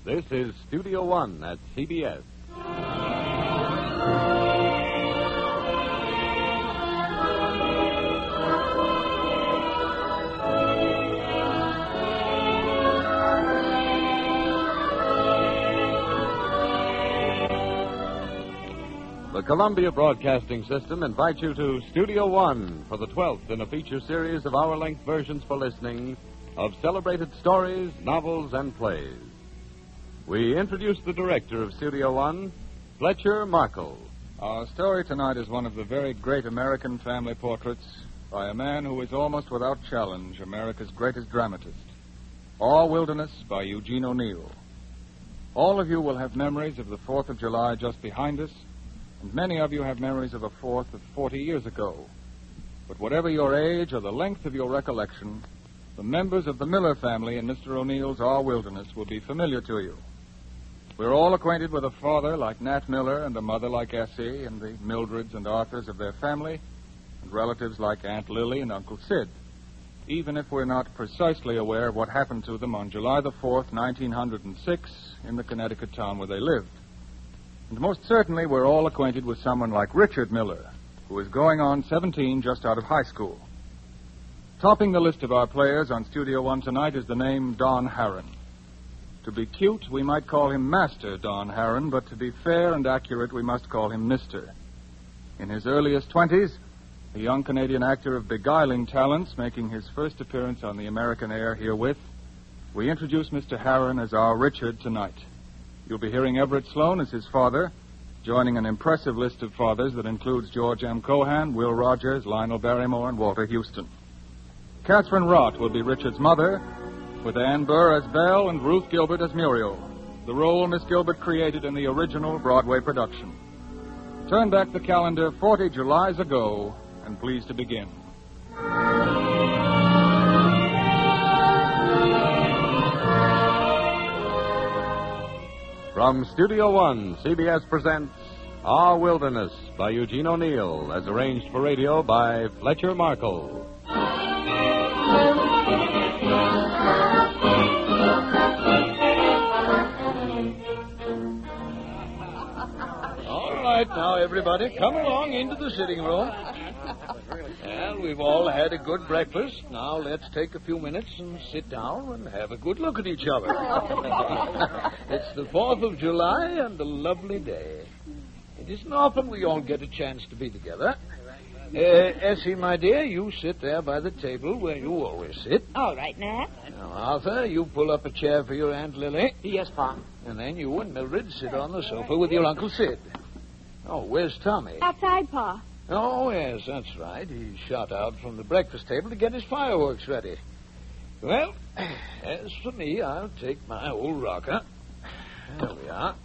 This is Studio One at CBS. The Columbia Broadcasting System invites you to Studio One for the 12th in a feature series of hour-length versions for listening of celebrated stories, novels, and plays. We introduce the director of Studio One, Fletcher Markle. Our story tonight is one of the very great American family portraits by a man who is almost without challenge America's greatest dramatist. Our Wilderness by Eugene O'Neill. All of you will have memories of the 4th of July just behind us, and many of you have memories of a 4th of 40 years ago. But whatever your age or the length of your recollection, the members of the Miller family in Mr. O'Neill's Our Wilderness will be familiar to you. We're all acquainted with a father like Nat Miller and a mother like Essie and the Mildreds and Arthurs of their family, and relatives like Aunt Lily and Uncle Sid, even if we're not precisely aware of what happened to them on July the 4th, 1906, in the Connecticut town where they lived. And most certainly we're all acquainted with someone like Richard Miller, who is going on 17 just out of high school. Topping the list of our players on Studio One tonight is the name Don Harron. To be cute, we might call him Master Don Harron, but to be fair and accurate, we must call him Mr. In his earliest 20s, a young Canadian actor of beguiling talents making his first appearance on the American air herewith, we introduce Mr. Harron as our Richard tonight. You'll be hearing Everett Sloane as his father, joining an impressive list of fathers that includes George M. Cohan, Will Rogers, Lionel Barrymore, and Walter Houston. Catherine Rott will be Richard's mother, with Ann Burr as Belle and Ruth Gilbert as Muriel, the role Miss Gilbert created in the original Broadway production. Turn back the calendar 40 Julys ago, and please to begin. From Studio One, CBS presents Our Wilderness by Eugene O'Neill, as arranged for radio by Fletcher Markle. All right, now, everybody, come along into the sitting room. Well, we've all had a good breakfast. Now let's take a few minutes and sit down and have a good look at each other. It's the 4th of July and a lovely day. It isn't often we all get a chance to be together. Essie, my dear, you sit there by the table where you always sit. All right, Nat. Now, Arthur, you pull up a chair for your Aunt Lily. Yes, Pa. And then you and Mildred sit on the sofa with your Uncle Sid. Oh, where's Tommy? Outside, Pa. Oh, yes, that's right. He shot out from the breakfast table to get his fireworks ready. Well, as for me, I'll take my old rocker. There we are.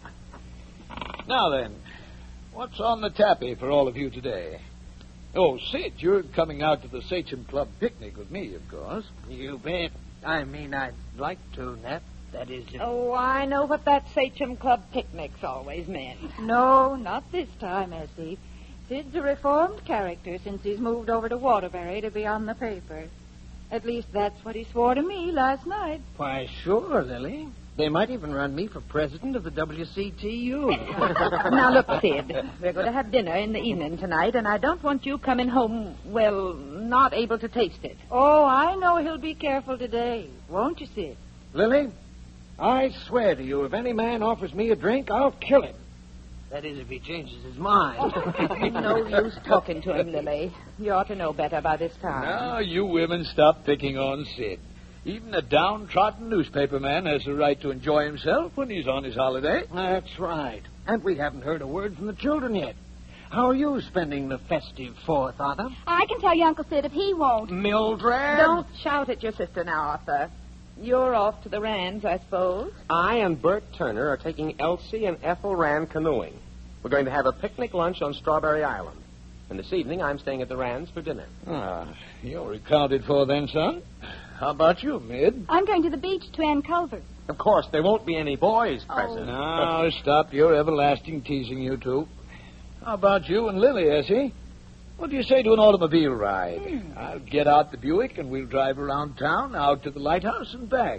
Now then, what's on the tappy for all of you today? Oh, Sid, you're coming out to the Sachem Club picnic with me, of course. You bet. I mean, I'd like to, Nat. That is... Oh, I know what that Sachem Club picnic's always meant. No, not this time, Essie. Sid's a reformed character since he's moved over to Waterbury to be on the paper. At least that's what he swore to me last night. Why, sure, Lily. They might even run me for president of the WCTU. Now, look, Sid, we're going to have dinner in the evening tonight, and I don't want you coming home, well, not able to taste it. Oh, I know he'll be careful today. Won't you, Sid? Lily, I swear to you, if any man offers me a drink, I'll kill him. That is, if he changes his mind. No use talking to him, Lily. You ought to know better by this time. Now, you women stop picking on Sid. Even a downtrodden newspaper man has a right to enjoy himself when he's on his holiday. That's right. And we haven't heard a word from the children yet. How are you spending the festive 4th, Arthur? I can tell you, Uncle Sid, if he won't. Mildred? Don't shout at your sister now, Arthur. You're off to the Rands, I suppose. I and Bert Turner are taking Elsie and Ethel Rand canoeing. We're going to have a picnic lunch on Strawberry Island. And this evening, I'm staying at the Rands for dinner. Ah, you're accounted for then, son. How about you, Mid? I'm going to the beach to Ann Culver. Of course, there won't be any boys present. Now, stop your everlasting teasing, you two. How about you and Lily, Essie? What do you say to an automobile ride? I'll get out the Buick and we'll drive around town, out to the lighthouse and back.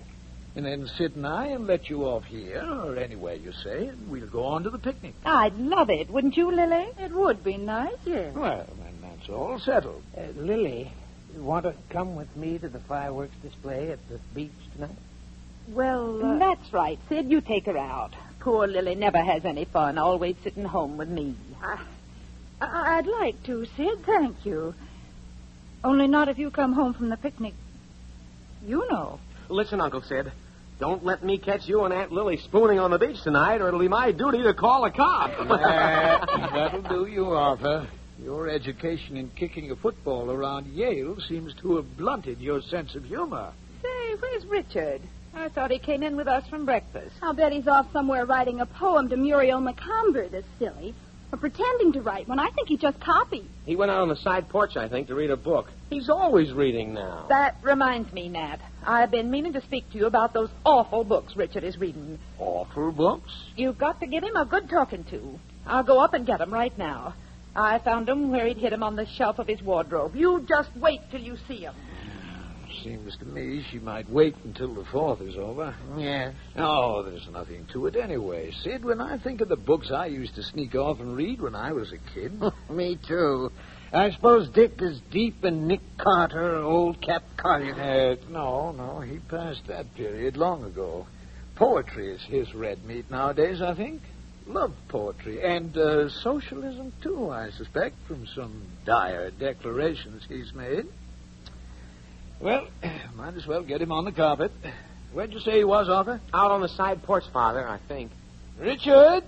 And then Sid and I'll let you off here, or anywhere you say, and we'll go on to the picnic. I'd love it, wouldn't you, Lily? It would be nice, yes. Well, then that's all settled. Lily, you want to come with me to the fireworks display at the beach tonight? Well, That's right, Sid. You take her out. Poor Lily never has any fun, always sitting home with me. I'd like to, Sid, thank you. Only not if you come home from the picnic. You know. Listen, Uncle Sid. Don't let me catch you and Aunt Lily spooning on the beach tonight, or it'll be my duty to call a cop. That'll do you, Arthur. Your education in kicking a football around Yale seems to have blunted your sense of humor. Say, where's Richard? I thought he came in with us from breakfast. I'll bet he's off somewhere writing a poem to Muriel Macomber, this silly. Or pretending to write one. I think he just copied. He went out on the side porch, I think, to read a book. He's always reading now. That reminds me, Nat. I've been meaning to speak to you about those awful books Richard is reading. Awful books? You've got to give him a good talking to. I'll go up and get 'em right now. I found 'em where he'd hid 'em on the shelf of his wardrobe. You just wait till you see 'em. Seems to me she might wait until the 4th is over. Yes. Oh, there's nothing to it anyway. Sid, when I think of the books I used to sneak off and read when I was a kid. Me too. I suppose Dick is deep in Nick Carter or old Cap Collier. No, he passed that period long ago. Poetry is his red meat nowadays, I think. Love poetry. And socialism, too, I suspect, from some dire declarations he's made. Well, might as well get him on the carpet. Where'd you say he was, Arthur? Out on the side porch, Father, I think. Richard?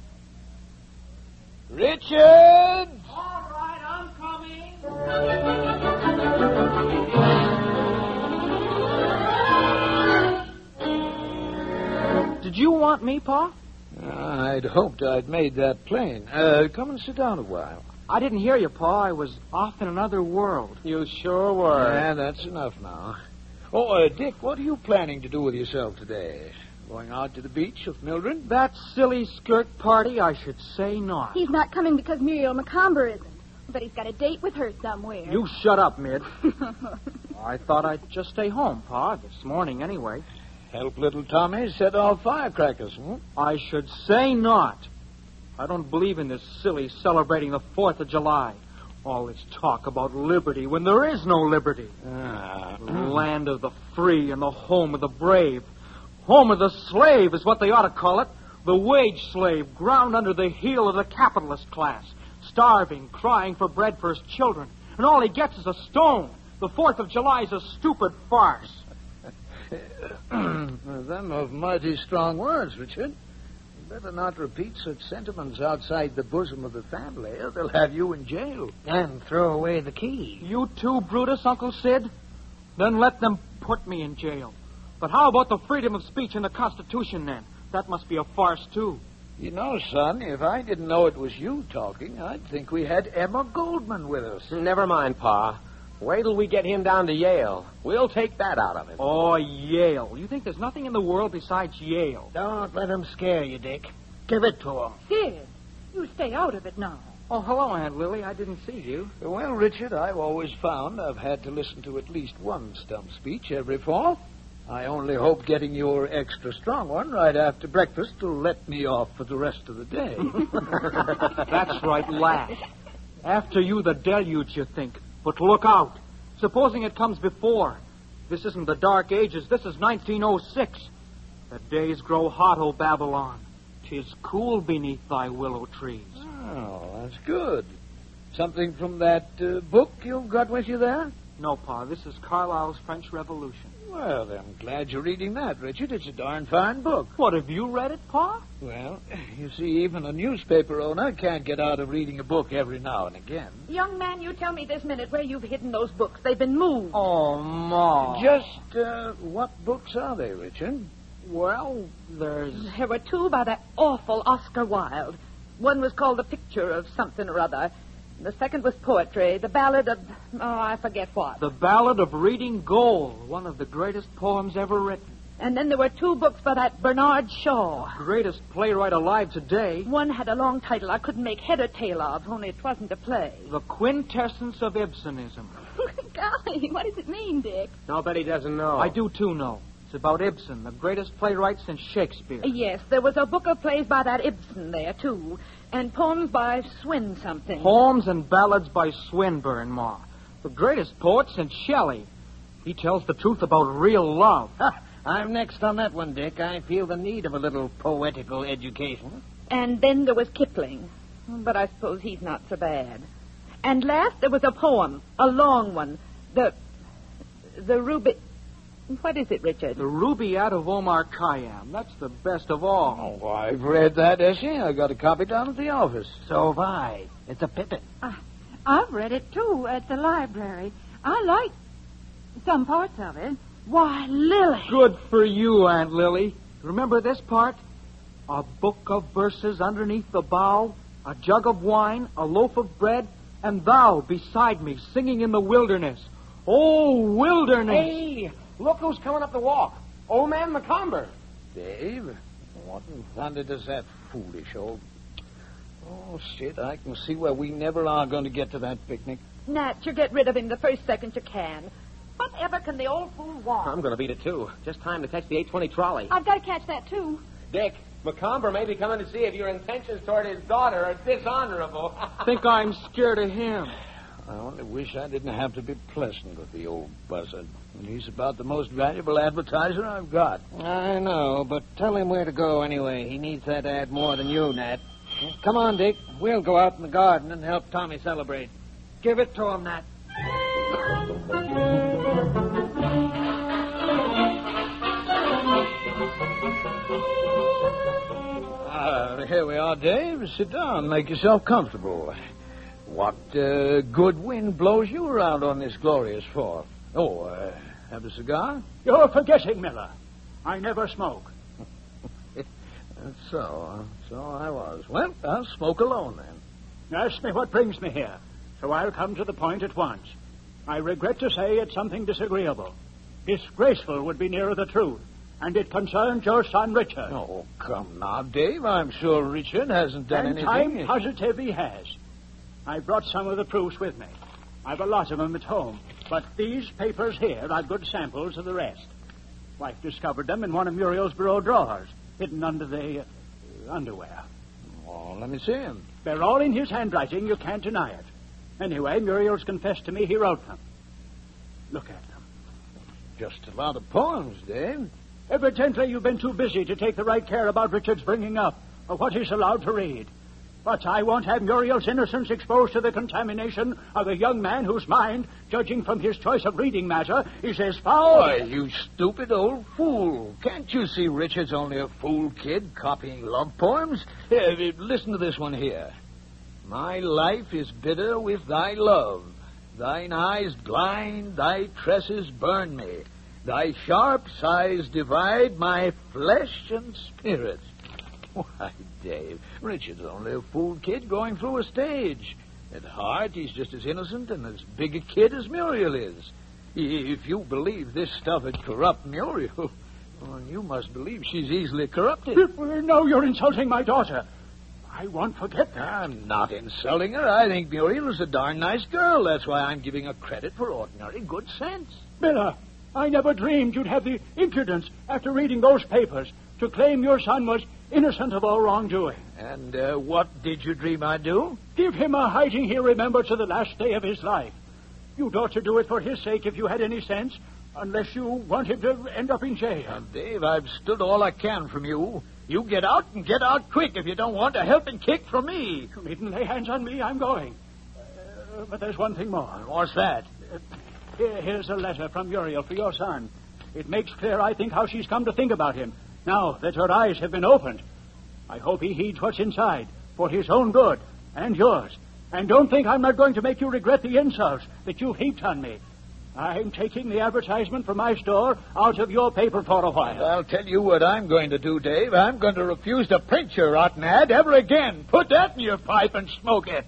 Richard! All right, I'm coming. Did you want me, Pa? I'd hoped I'd made that plain. Come and sit down a while. I didn't hear you, Pa. I was off in another world. You sure were. Yeah, that's enough now. Oh, Dick, what are you planning to do with yourself today? Going out to the beach with Mildred? That silly skirt party, I should say not. He's not coming because Muriel Macomber isn't. But he's got a date with her somewhere. You shut up, Mid. I thought I'd just stay home, Pa, this morning anyway. Help little Tommy set off firecrackers, hmm? I should say not. I don't believe in this silly celebrating the 4th of July. All this talk about liberty when there is no liberty. The land of the free and the home of the brave. Home of the slave is what they ought to call it. The wage slave ground under the heel of the capitalist class. Starving, crying for bread for his children. And all he gets is a stone. The 4th of July is a stupid farce. Them are mighty strong words, Richard. Better not repeat such sentiments outside the bosom of the family, or they'll have you in jail. And throw away the key. You too, Brutus, Uncle Sid? Then let them put me in jail. But how about the freedom of speech in the Constitution, then? That must be a farce, too. You know, son, if I didn't know it was you talking, I'd think we had Emma Goldman with us. Never mind, Pa. Wait till we get him down to Yale. We'll take that out of him. Oh, Yale. You think there's nothing in the world besides Yale? Don't let him scare you, Dick. Give it to him. Sid, you stay out of it now. Oh, hello, Aunt Lily. I didn't see you. Well, Richard, I've always found I've had to listen to at least one stump speech every 4th. I only hope getting your extra strong one right after breakfast will let me off for the rest of the day. That's right, laugh. After you, the deluge, you think. But look out. Supposing it comes before. This isn't the Dark Ages. This is 1906. The days grow hot, O Babylon. 'Tis cool beneath thy willow trees. Oh, that's good. Something from that book you've got with you there? No, Pa. This is Carlyle's French Revolution. Well, I'm glad you're reading that, Richard. It's a darn fine book. What, have you read it, Pa? Well, you see, even a newspaper owner can't get out of reading a book every now and again. Young man, you tell me this minute where you've hidden those books. They've been moved. Oh, Ma. Just, what books are they, Richard? Well, there's... There were 2 by that awful Oscar Wilde. One was called The Picture of Something or Other. The second was poetry, the ballad of, I forget what. The Ballad of Reading Gold, one of the greatest poems ever written. And then there were 2 books by that Bernard Shaw. Greatest playwright alive today. One had a long title I couldn't make head or tail of, only it wasn't a play. The Quintessence of Ibsenism. Golly, what does it mean, Dick? I'll bet he doesn't know. I do, too, know. It's about Ibsen, the greatest playwright since Shakespeare. Yes, there was a book of plays by that Ibsen there, too. And poems by Swin something. Poems and ballads by Swinburne, Ma. The greatest poet since Shelley. He tells the truth about real love. I'm next on that one, Dick. I feel the need of a little poetical education. And then there was Kipling. But I suppose he's not so bad. And last there was a poem, a long one. The Ruby... What is it, Richard? The Rubaiyat of Omar Khayyam. That's the best of all. Oh, I've read that essay. I got a copy down at the office. So have I. It's a pippin. I've read it, too, at the library. I like some parts of it. Why, Lily. Good for you, Aunt Lily. Remember this part? A book of verses underneath the bough, a jug of wine, a loaf of bread, and thou beside me singing in the wilderness. Oh, wilderness! Hey, look who's coming up the walk. Old Man Macomber. Dave, what in thunder does that foolish old... Oh, shit, I can see where we never are going to get to that picnic. Nat, you get rid of him the first second you can. Whatever can the old fool want? I'm going to beat it, too. Just time to catch the 8:20 trolley. I've got to catch that, too. Dick, Macomber may be coming to see if your intentions toward his daughter are dishonorable. Think I'm scared of him. I only wish I didn't have to be pleasant with the old buzzard. He's about the most valuable advertiser I've got. I know, but tell him where to go anyway. He needs that ad more than you, Nat. Come on, Dick. We'll go out in the garden and help Tommy celebrate. Give it to him, Nat. Here we are, Dave. Sit down. Make yourself comfortable. What good wind blows you around on this glorious Fourth? Oh, have a cigar? You're forgetting, Miller. I never smoke. That's so. So I was. Well, I'll smoke alone, then. Ask me what brings me here, so I'll come to the point at once. I regret to say it's something disagreeable. Disgraceful would be nearer the truth, and it concerns your son, Richard. Oh, come now, Dave. I'm sure Richard hasn't done and anything. I'm positive he has. I brought some of the proofs with me. I've a lot of them at home, but these papers here are good samples of the rest. Wife discovered them in one of Muriel's bureau drawers, hidden under the underwear. Oh, let me see them. They're all in his handwriting. You can't deny it. Anyway, Muriel's confessed to me he wrote them. Look at them. Just a lot of poems, Dave. Evidently, you've been too busy to take the right care about Richard's bringing up or what he's allowed to read. But I won't have Muriel's innocence exposed to the contamination of a young man whose mind, judging from his choice of reading matter, is as foul... Why, you stupid old fool. Can't you see Richard's only a fool kid copying love poems? Here, listen to this one here. My life is bitter with thy love. Thine eyes blind, thy tresses burn me. Thy sharp sighs divide my flesh and spirit. Why, Dave, Richard's only a fool kid going through a stage. At heart, he's just as innocent and as big a kid as Muriel is. If you believe this stuff would corrupt Muriel, well, you must believe she's easily corrupted. No, you're insulting my daughter. I won't forget that. I'm not insulting her. I think Muriel is a darn nice girl. That's why I'm giving her credit for ordinary good sense. Miller, I never dreamed you'd have the impudence, after reading those papers, to claim your son was innocent of all wrongdoing. And what did you dream I'd do? Give him a hiding he'll remember to the last day of his life. You'd ought to do it for his sake if you had any sense, unless you want him to end up in jail. Dave, I've stood all I can from you. You get out and get out quick if you don't want a helping kick from me. You needn't lay hands on me. I'm going. But there's one thing more. What's that? Here's a letter from Muriel for your son. It makes clear, I think, how she's come to think about him, now that her eyes have been opened. I hope he heeds what's inside, for his own good and yours. And don't think I'm not going to make you regret the insults that you've heaped on me. I'm taking the advertisement from my store out of your paper for a while. I'll tell you what I'm going to do, Dave. I'm going to refuse to print your rotten ad ever again. Put that in your pipe and smoke it.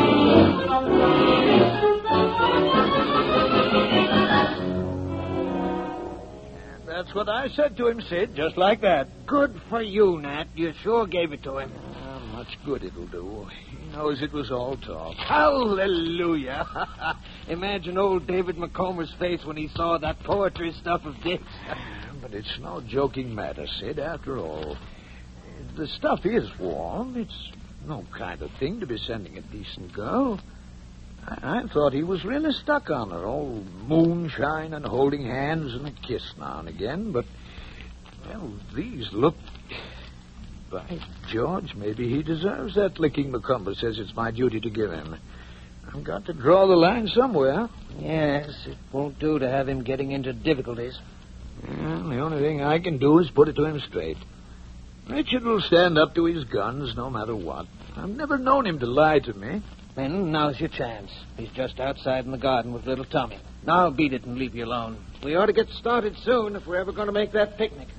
That's what I said to him, Sid, just like that. Good for you, Nat. You sure gave it to him. How much good it'll do. He knows it was all talk. Hallelujah. Imagine old David Macomber's face when he saw that poetry stuff of Dick's. but it's no joking matter, Sid, after all. The stuff is warm. It's no kind of thing to be sending a decent girl. I thought he was really stuck on her, all moonshine and holding hands and a kiss now and again, but, well, these look... By George, maybe he deserves that licking McCumber says it's my duty to give him. I've got to draw the line somewhere. Yes, it won't do to have him getting into difficulties. Well, the only thing I can do is put it to him straight. Richard will stand up to his guns no matter what. I've never known him to lie to me. Then now's your chance. He's just outside in the garden with little Tommy. Now beat it and leave you alone. We ought to get started soon if we're ever going to make that picnic.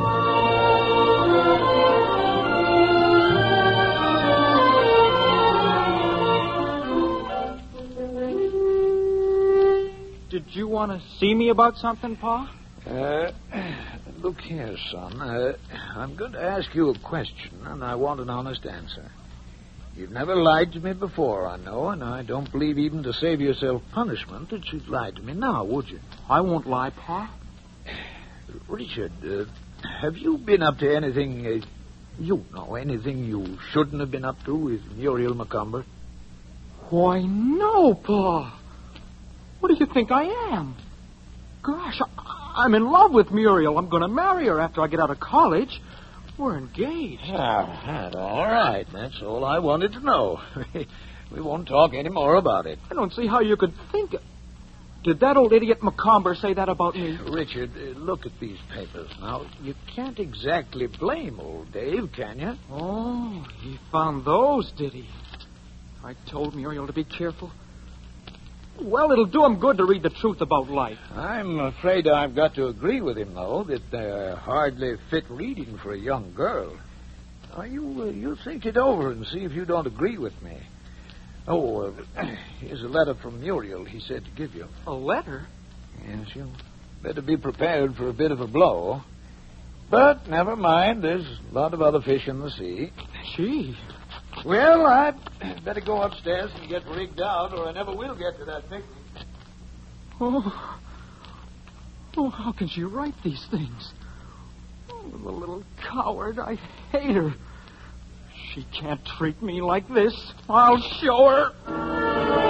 Did you want to see me about something, Pa? Look here, son. I'm going to ask you a question, and I want an honest answer. You've never lied to me before, I know, and I don't believe even to save yourself punishment that you'd lie to me now, would you? I won't lie, Pa. Richard, have you been up to anything, anything you shouldn't have been up to with Muriel McCumber? Why, no, Pa. What do you think I am? Gosh, I'm in love with Muriel. I'm going to marry her after I get out of college. We're engaged. All right. That's all I wanted to know. We won't talk any more about it. I don't see how you could think... Did that old idiot McComber say that about me? Richard, look at these papers. Now, you can't exactly blame old Dave, can you? Oh, he found those, did he? I told Muriel to be careful. Well, it'll do him good to read the truth about life. I'm afraid I've got to agree with him, though, that they're hardly fit reading for a young girl. Now, you think it over and see if you don't agree with me. Oh, here's a letter from Muriel he said to give you. A letter? Yes, you better be prepared for a bit of a blow. But never mind, there's a lot of other fish in the sea. Gee. Well, I'd better go upstairs and get rigged out, or I never will get to that picnic. Oh, how can she write these things? Oh, the little coward. I hate her. She can't treat me like this. I'll show her.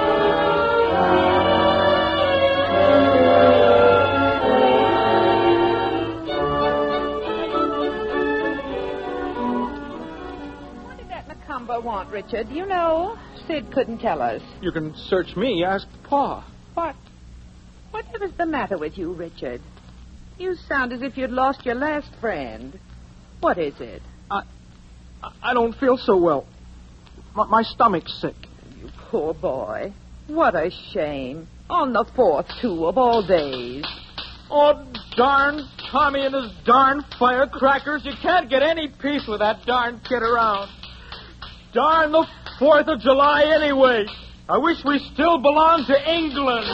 Want, Richard? You know, Sid couldn't tell us. You can search me. Ask Pa. Whatever's the matter with you, Richard? You sound as if you'd lost your last friend. What is it? I don't feel so well. My stomach's sick. You poor boy. What a shame. On the 4th, too, of all days. Oh, darn Tommy and his darn firecrackers. You can't get any peace with that darn kid around. Darn the 4th of July anyway. I wish we still belonged to England.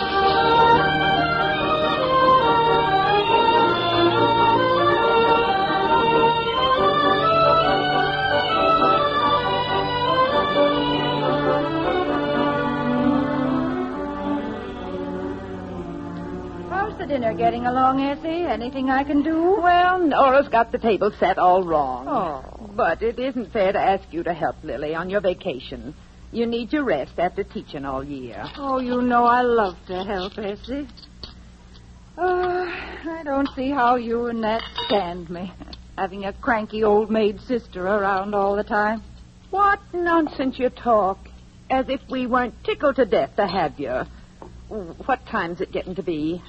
How's the dinner getting along, Essie? Anything I can do? Well, Nora's got the table set all wrong. Oh. But it isn't fair to ask you to help, Lily, on your vacation. You need your rest after teaching all year. Oh, you know I love to help, Essie. Oh, I don't see how you and Nat stand me, having a cranky old maid sister around all the time. What nonsense you talk. As if we weren't tickled to death to have you. What time's it getting to be?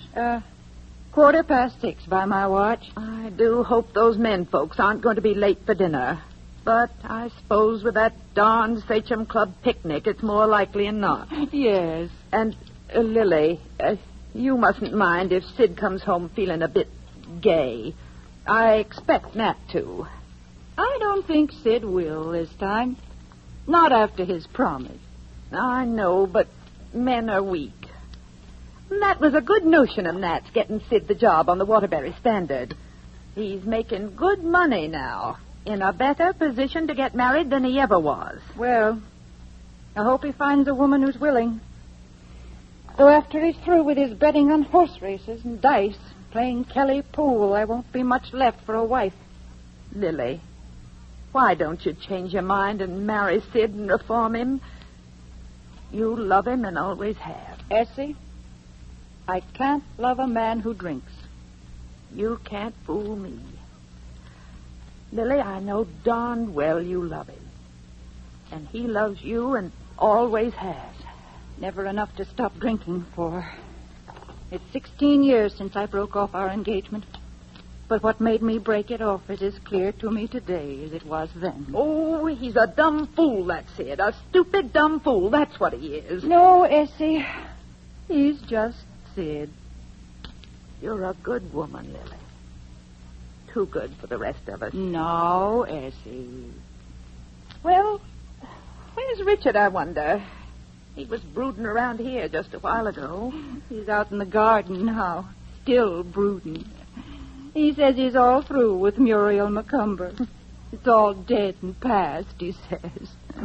6:15 by my watch. I do hope those men folks aren't going to be late for dinner. But I suppose with that darn Sachem Club picnic, it's more likely than not. Yes. And, Lily, you mustn't mind if Sid comes home feeling a bit gay. I expect Nat to. I don't think Sid will this time. Not after his promise. I know, but men are weak. That was a good notion of Nat's getting Sid the job on the Waterbury Standard. He's making good money now. In a better position to get married than he ever was. Well, I hope he finds a woman who's willing. Though after he's through with his betting on horse races and dice, playing Kelly pool, there won't be much left for a wife. Lily, why don't you change your mind and marry Sid and reform him? You love him and always have. Essie, I can't love a man who drinks. You can't fool me. Lily, I know darn well you love him. And he loves you and always has. Never enough to stop drinking for. It's 16 years since I broke off our engagement. But what made me break it off is as clear to me today as it was then. Oh, he's a dumb fool, that's it. A stupid dumb fool, that's what he is. No, Essie. He's just Sid. You're a good woman, Lily. Too good for the rest of us. No, Essie. Well, where's Richard, I wonder? He was brooding around here just a while ago. He's out in the garden now, still brooding. He says he's all through with Muriel Macomber. It's all dead and past, he says.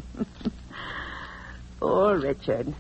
Poor Richard.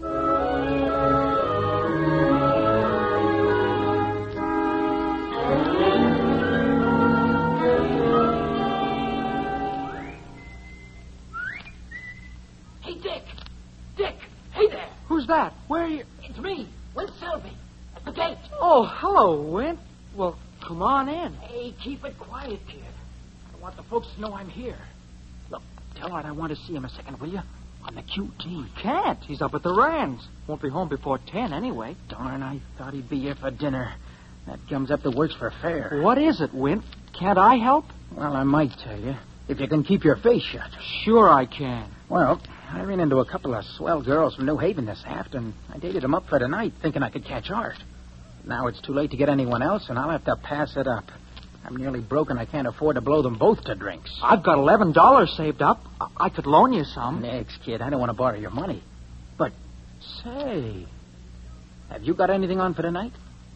Hey, Dick! Dick! Hey there! Who's that? Where are you? It's me, Win Selby, at the gate. Oh, hello, Win. Well, come on in. Hey, keep it quiet, kid. I don't want the folks to know I'm here. Look, tell Art I want to see him a second, will you? On the QT. Can't. He's up at the Rands. Won't be home before 10 anyway. Darn, I thought he'd be here for dinner. That gums up the works for fare. What is it, Wint? Can't I help? Well, I might tell you. If you can keep your face shut. Sure I can. Well, I ran into a couple of swell girls from New Haven this afternoon. I dated them up for tonight, thinking I could catch Art. Now it's too late to get anyone else, and I'll have to pass it up. I'm nearly broken. I can't afford to blow them both to drinks. I've got $11 saved up. I could loan you some. Next, kid. I don't want to borrow your money. But, say, have you got anything on for tonight?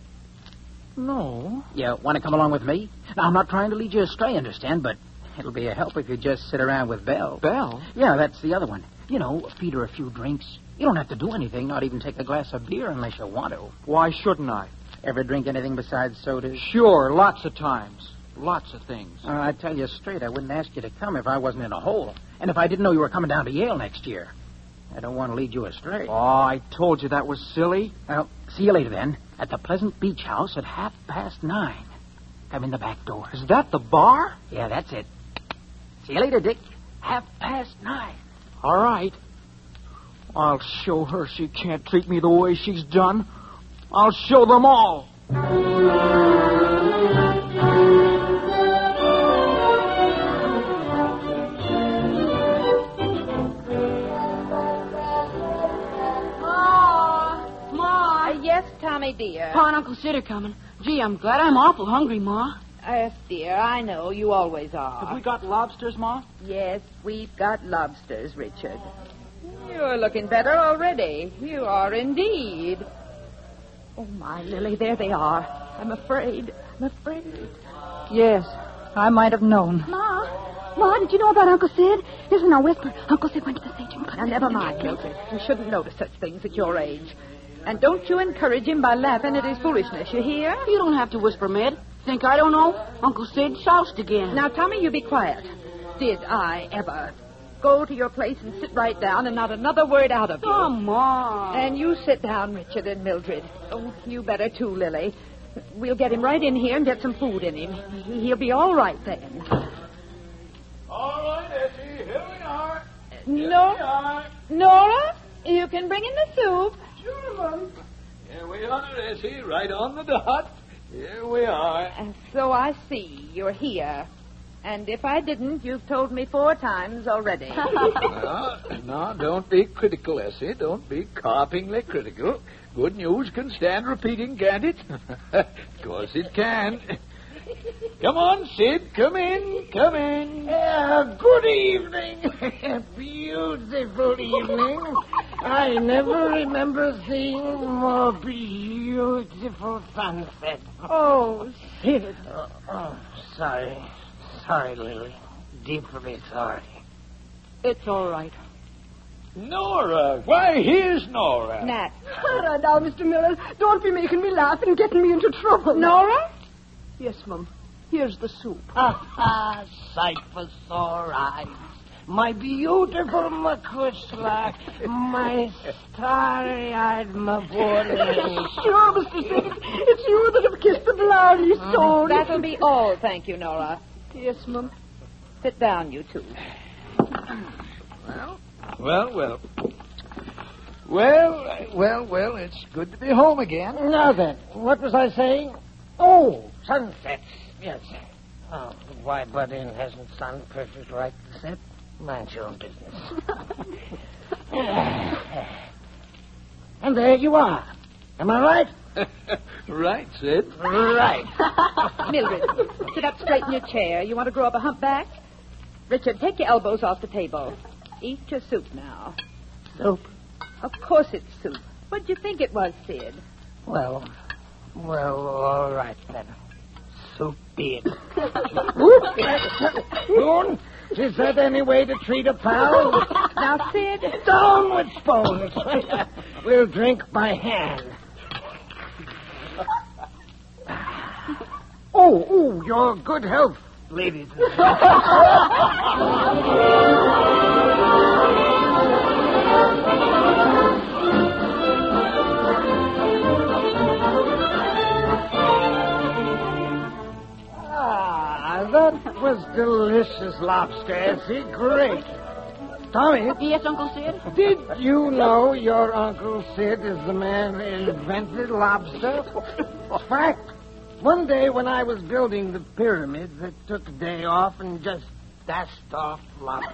No. You want to come along with me? Now, I'm not trying to lead you astray, understand, but it'll be a help if you just sit around with Belle. Belle? Yeah, that's the other one. You know, feed her a few drinks. You don't have to do anything, not even take a glass of beer unless you want to. Why shouldn't I? Ever drink anything besides sodas? Sure, lots of times. Lots of things. I tell you straight, I wouldn't ask you to come if I wasn't in a hole. And if I didn't know you were coming down to Yale next year. I don't want to lead you astray. Oh, I told you that was silly. Well, see you later then. At the Pleasant Beach House at 9:30. Come in the back door. Is that the bar? Yeah, that's it. See you later, Dick. 9:30. All right. I'll show her she can't treat me the way she's done. I'll show them all. Ma. Yes, Tommy, dear. Pa and Uncle Sid are coming. Gee, I'm glad. I'm awful hungry, Ma. Yes, dear, I know. You always are. Have we got lobsters, Ma? Yes, we've got lobsters, Richard. You're looking better already. You are indeed. Oh, my, Lily, there they are. I'm afraid. Yes, I might have known. Ma, did you know about Uncle Sid? Listen, I'll whisper. Uncle Sid went to the stage. Now, never mind, Mildred. You shouldn't notice such things at your age. And don't you encourage him by laughing at his foolishness, you hear? You don't have to whisper, Med. Think I don't know? Uncle Sid soused again. Now, Tommy, you be quiet. Did I ever? Go to your place and sit right down and not another word out of you. Come on. And you sit down, Richard and Mildred. Oh, you better too, Lily. We'll get him right in here and get some food in him. He'll be all right then. All right, Essie, here we are. Nora, you can bring in the soup. Sure, Mom. Here we are, Essie, right on the dot. Here we are. And so I see you're here. And if I didn't, you've told me 4 times already. No, don't be critical, Essie. Don't be carpingly critical. Good news can stand repeating, can't it? Of course it can. Come on, Sid. Come in. Good evening. Beautiful evening. I never remember seeing more beautiful sunset. Oh, Sid. Sorry, Lily. Deeply sorry. It's all right. Nora. Why, here's Nora. Nat. Now, Mr. Miller, don't be making me laugh and getting me into trouble. Nora? Yes, Mum. Here's the soup. Sight for sore eyes. My beautiful McCushla, my starry-eyed Mavourneen. Sure, Mr. Sid, it's you that have kissed the blarney stone. That'll be all, thank you, Nora. Yes, Mum. Sit down, you two. Well. Well, it's good to be home again. Now then, what was I saying? Oh, sunsets. Yes. Oh, why butt in? Hasn't sun perfect right to set? Mind your own business. And there you are. Am I right? Right, Sid. Right. Mildred, sit up straight in your chair. You want to grow up a humpback? Richard, take your elbows off the table. Eat your soup now. Soup? Of course it's soup. What'd you think it was, Sid? Well, all right then. Soup be it. Spoon, is that any way to treat a pal? Now, Sid. Down with spoons. We'll drink by hand. Oh, your good health, ladies and that was delicious lobster, Essie. Great. Tommy. Yes, Uncle Sid? Did you know your Uncle Sid is the man who invented lobster? Fact, one day when I was building the pyramids, I took a day off and just dashed off lobster.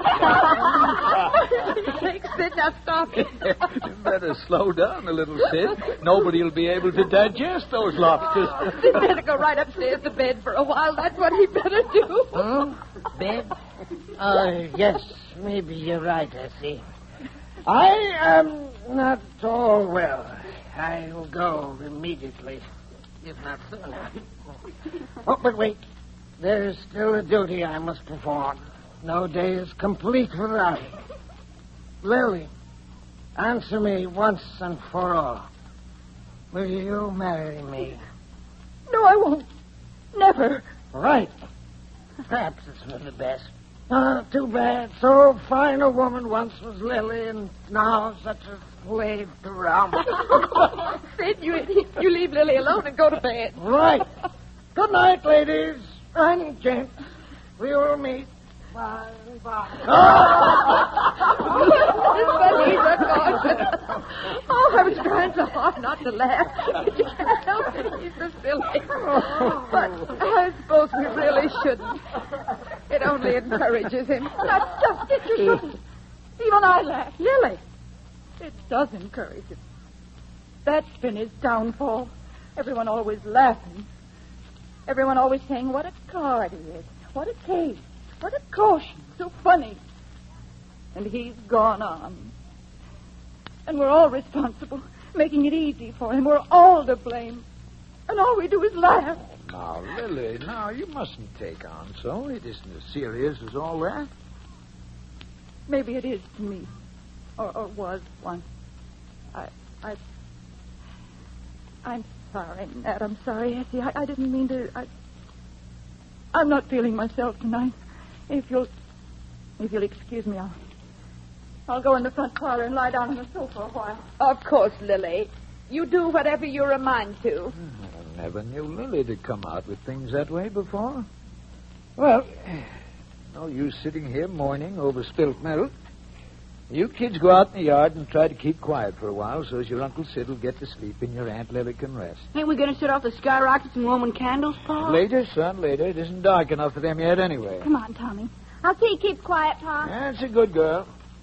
Sid, now stop it. You better slow down a little, Sid. Nobody will be able to digest those lobsters. Sid better go right upstairs to bed for a while. That's what he better do. Huh? Bed? Yes, maybe you're right, Essie. I am not all well. I'll go immediately, if not sooner. Oh, but wait. There's still a duty I must perform. No day is complete without it. Lily, answer me once and for all. Will you marry me? No, I won't. Never. Right. Perhaps it's for the best. Too bad. So fine a woman once was Lily, and now such a slave to Rum. Sid, you leave Lily alone and go to bed. Right. Good night, ladies and gents. We will meet by and by. Oh, I was trying so hard not to laugh. But you can't help it. He's so silly. But I suppose we really shouldn't. It only encourages him. That's just it. You shouldn't. Even I laugh. Lily. It does encourage him. That's been his downfall. Everyone always laughing. Everyone always saying what a card he is. What a case. What a caution. So funny. And he's gone on. And we're all responsible, making it easy for him. We're all to blame. And all we do is laugh. Now, Lily, you mustn't take on so. It isn't as serious as all that. Maybe it is to me. Or was once. I'm sorry, Nat. I'm sorry, Essie. I didn't mean to... I'm not feeling myself tonight. If you'll excuse me, I'll go in the front parlor and lie down on the sofa a while. Of course, Lily. You do whatever you're a mind to. I never knew Lily to come out with things that way before. Well, no use sitting here mourning over spilt milk. You kids go out in the yard and try to keep quiet for a while so as your Uncle Sid will get to sleep and your Aunt Lily can rest. Ain't we going to set off the skyrockets and Roman candles, Pa? Later, son, later. It isn't dark enough for them yet anyway. Come on, Tommy. I'll see you keep quiet, Pa. That's a good girl.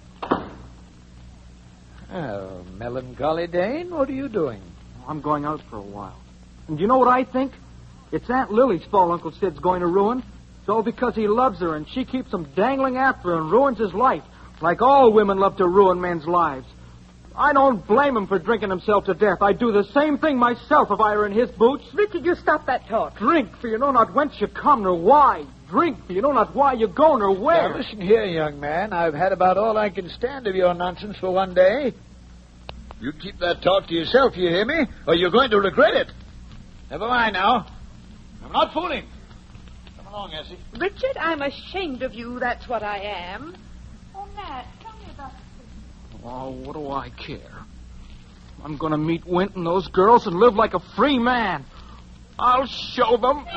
Oh, melancholy Dane, what are you doing? I'm going out for a while. And you know what I think? It's Aunt Lily's fault Uncle Sid's going to ruin. It's all because he loves her and she keeps him dangling after her and ruins his life. Like all women love to ruin men's lives. I don't blame him for drinking himself to death. I'd do the same thing myself if I were in his boots. Richard, you stop that talk. Drink, for you know not whence you come nor why. drink. You know not why you're going or where. Now, listen here, young man. I've had about all I can stand of your nonsense for one day. You keep that talk to yourself, you hear me? Or you're going to regret it. Never mind now. I'm not fooling. Come along, Essie. Richard, I'm ashamed of you. That's what I am. Oh, Nat, tell me about this. Oh, what do I care? I'm going to meet Wint and those girls and live like a free man. I'll show them.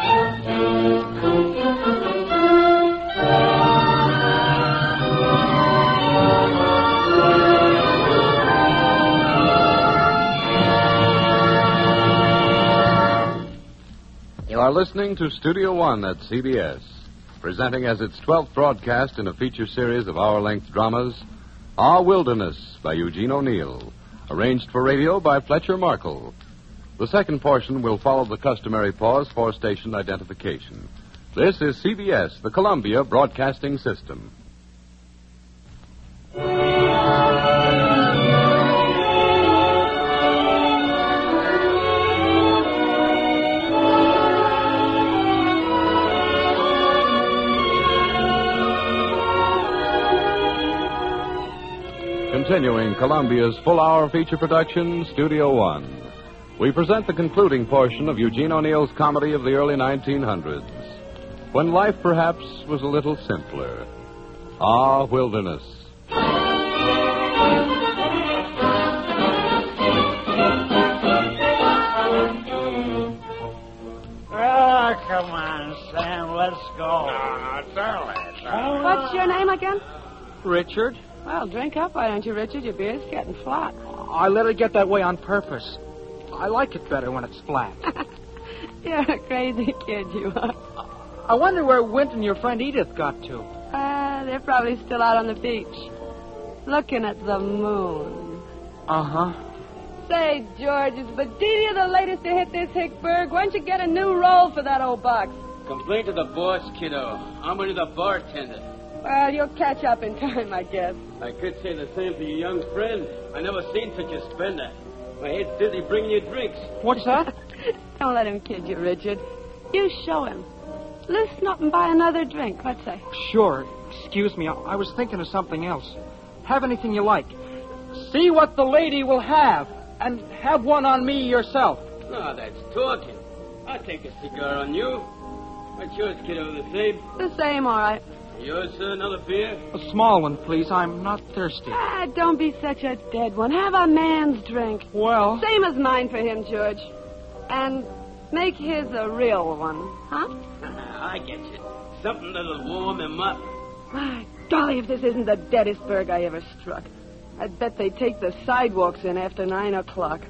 You are listening to Studio One at CBS, presenting as its 12th broadcast in a feature series of hour-length dramas, Our Wilderness by Eugene O'Neill, arranged for radio by Fletcher Markle. The second portion will follow the customary pause for station identification. This is CBS, the Columbia Broadcasting System. Continuing Columbia's full-hour feature production, Studio One. We present the concluding portion of Eugene O'Neill's comedy of the early 1900s, when life perhaps was a little simpler. Our Wilderness. Oh, come on, Sam, let's go. No, darling. What's your name again? Richard? Well, drink up, why don't you, Richard? Your beer's getting flat. I let it get that way on purpose. I like it better when it's flat. You're a crazy kid, you are. I wonder where Wint and your friend Edith got to. They're probably still out on the beach, looking at the moon. Uh-huh. Say, George, is Bedelia the latest to hit this Hickburg? Why don't you get a new role for that old box? Complain to the boss, kiddo. I'm only the bartender. Well, you'll catch up in time, I guess. I could say the same to your young friend. I never seen such a spender. My head's dizzy bringing you drinks. What's that? Don't let him kid you, Richard. You show him. Listen up and buy another drink. What say? Sure. Excuse me. I was thinking of something else. Have anything you like. See what the lady will have. And have one on me yourself. No, that's talking. I'll take a cigar on you. What's yours, kiddo? The same? The same, all right. Yours, sir? Another beer? A small one, please. I'm not thirsty. Don't be such a dead one. Have a man's drink. Well... Same as mine for him, George. And make his a real one, huh? I get you. Something that'll warm him up. My golly, if this isn't the deadest burg I ever struck. I'd bet they take the sidewalks in after 9 o'clock.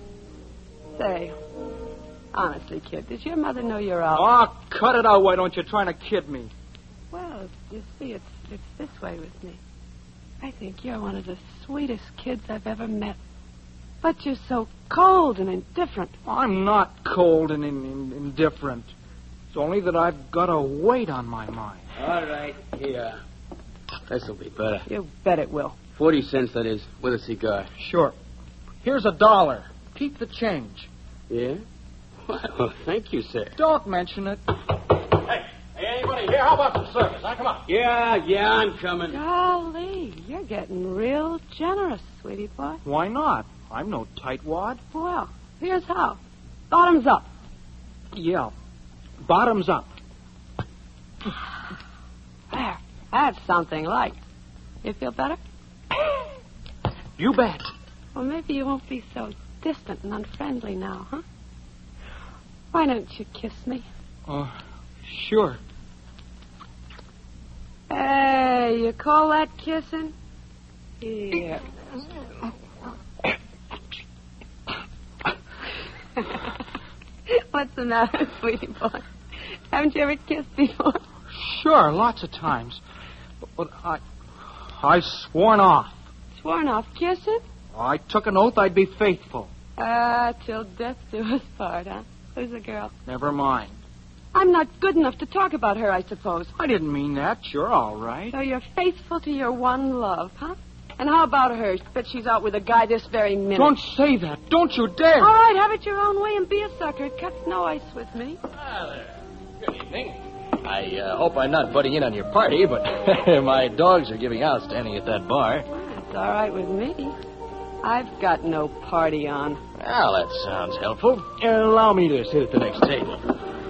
Say, honestly, kid, does your mother know you're out? Oh, cut it out. Why don't you try to kid me? Well, you see, it's this way with me. I think you're one of the sweetest kids I've ever met. But you're so cold and indifferent. I'm not cold and indifferent. It's only that I've got a weight on my mind. All right, here. This'll be better. You bet it will. 40 cents, that is, with a cigar. Sure. Here's $1. Keep the change. Yeah? Well, thank you, sir. Don't mention it. Hey, anybody here? How about some service? Come on. Yeah, I'm coming. Golly, you're getting real generous, sweetie boy. Why not? I'm no tightwad. Well, here's how. Bottoms up. Yeah. Bottoms up. There. That's something like. You feel better? You bet. Well, maybe you won't be so distant and unfriendly now, huh? Why don't you kiss me? Sure. Hey, you call that kissing? Here. What's the matter, sweetie boy? Haven't you ever kissed before? Sure, lots of times. But I sworn off. Sworn off kissing? I took an oath I'd be faithful. Till death do us part, huh? Who's the girl? Never mind. I'm not good enough to talk about her, I suppose. I didn't mean that. You're all right. So you're faithful to your one love, huh? And how about her? Bet she's out with a guy this very minute. Don't say that. Don't you dare. All right, have it your own way and be a sucker. It cuts no ice with me. Ah, there. Good evening. I hope I'm not butting in on your party, but my dogs are giving out standing at that bar. It's all right with me. I've got no party on. Well, that sounds helpful. Allow me to sit at the next table.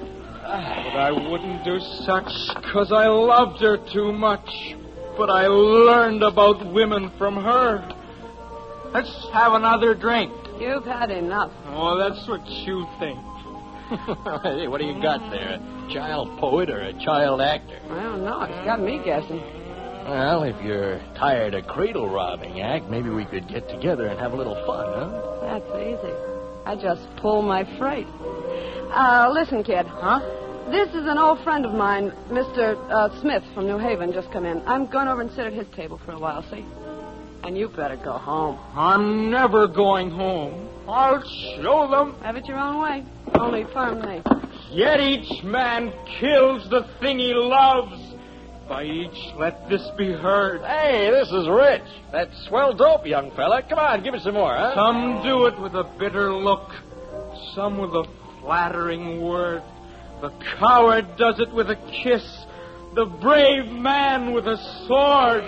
But I wouldn't do such, 'cause I loved her too much. But I learned about women from her. Let's have another drink. You've had enough. Oh, that's what you think. Hey, what do you got there? A child poet or a child actor? I don't know. It's got me guessing. Well, if you're tired of cradle robbing act, maybe we could get together and have a little fun, huh? That's easy. I just pull my freight. Listen, kid. Huh? This is an old friend of mine, Mr. Smith from New Haven, just come in. I'm going over and sit at his table for a while, see? And you better go home. I'm never going home. I'll show them. Have it your own way. Only firm me. Yet each man kills the thing he loves. By each let this be heard. Hey, this is rich. That's swell dope, young fella. Come on, give me some more, huh? Some do it with a bitter look. Some with a flattering word. The coward does it with a kiss. The brave man with a sword.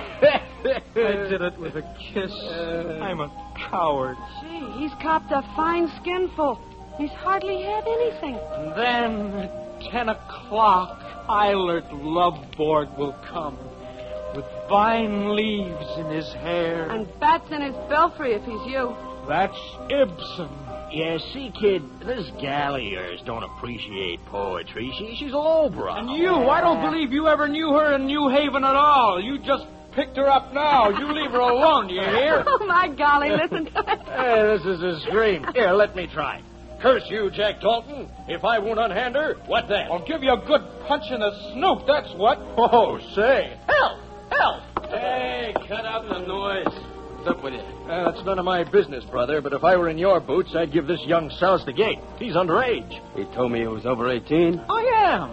I did it with a kiss. I'm a coward. Gee, he's copped a fine skinful. He's hardly had anything. And then at 10 o'clock, Eilert Loveborg will come with vine leaves in his hair. And bats in his belfry if he's you. That's Ibsen. Yeah, see, kid, this gal of yours don't appreciate poetry. She's a lowbrow. And you, I don't believe you ever knew her in New Haven at all. You just picked her up now. You leave her alone, do you hear? Oh, my golly, listen to it. Hey, this is a scream. Here, let me try. Curse you, Jack Dalton. If I won't unhand her, what then? I'll give you a good punch in the snoot, that's what. Oh, say. Help! Help! Hey, cut out the noise. What's up with you? That's none of my business, brother, but if I were in your boots, I'd give this young souse the gate. He's underage. He told me he was over 18. I am.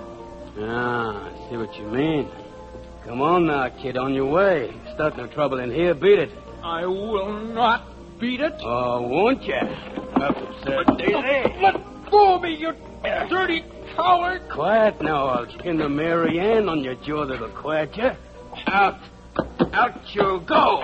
Ah, I see what you mean. Come on now, kid, on your way. Start no trouble in here. Beat it. I will not beat it. Oh, won't you? Up, absurd daisy. Let go of me, you dirty coward. Quiet now. I'll pin the Mary Ann on your jaw that'll quiet you. Out. Out you go.